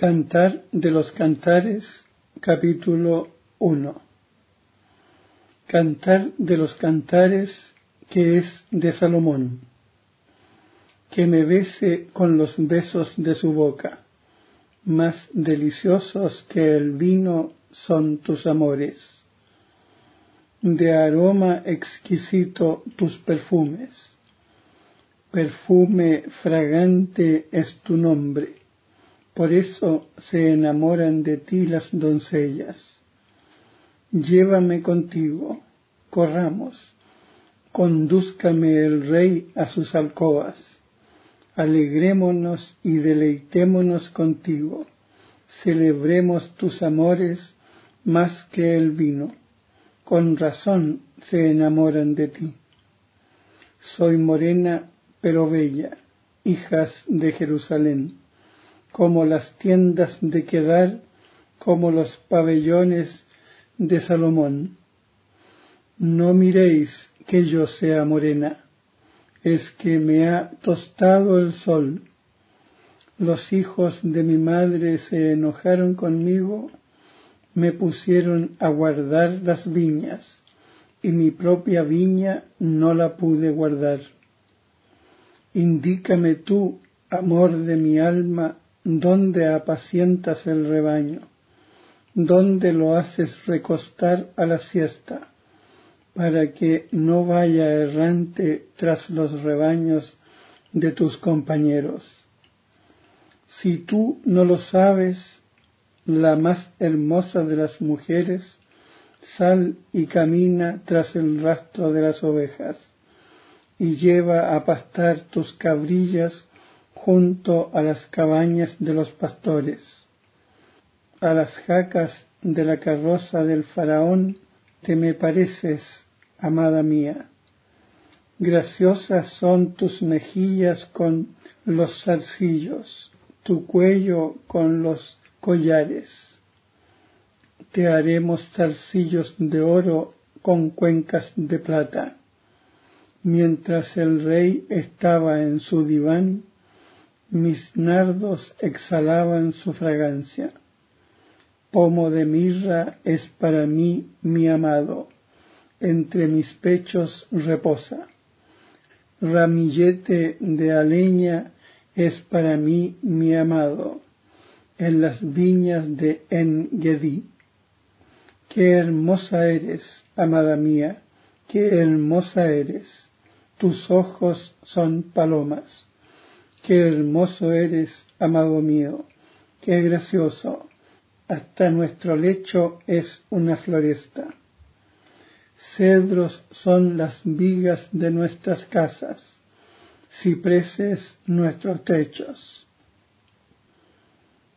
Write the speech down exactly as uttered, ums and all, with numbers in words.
Cantar de los Cantares, capítulo uno. Cantar de los Cantares, que es de Salomón. Que me bese con los besos de su boca, más deliciosos que el vino son tus amores. De aroma exquisito tus perfumes, perfume fragante es tu nombre. Por eso se enamoran de ti las doncellas. Llévame contigo, corramos, condúzcame el rey a sus alcobas. Alegrémonos y deleitémonos contigo, celebremos tus amores más que el vino. Con razón se enamoran de ti. Soy morena pero bella, hijas de Jerusalén, como las tiendas de Kedar, como los pabellones de Salomón. No miréis que yo sea morena, es que me ha tostado el sol. Los hijos de mi madre se enojaron conmigo, me pusieron a guardar las viñas, y mi propia viña no la pude guardar. Indícame tú, amor de mi alma, dónde apacientas el rebaño, dónde lo haces recostar a la siesta, para que no vaya errante tras los rebaños de tus compañeros. Si tú no lo sabes, la más hermosa de las mujeres, sal y camina tras el rastro de las ovejas, y lleva a pastar tus cabrillas junto a las cabañas de los pastores. A las jacas de la carroza del faraón te me pareces, amada mía. Graciosas son tus mejillas con los zarcillos, tu cuello con los collares. Te haremos zarcillos de oro con cuencas de plata. Mientras el rey estaba en su diván, mis nardos exhalaban su fragancia. Pomo de mirra es para mí mi amado, entre mis pechos reposa. Ramillete de aleña es para mí mi amado, en las viñas de En-Gedi. Qué hermosa eres, amada mía, qué hermosa eres. Tus ojos son palomas. Qué hermoso eres, amado mío, qué gracioso. Hasta nuestro lecho es una floresta. Cedros son las vigas de nuestras casas, cipreses nuestros techos.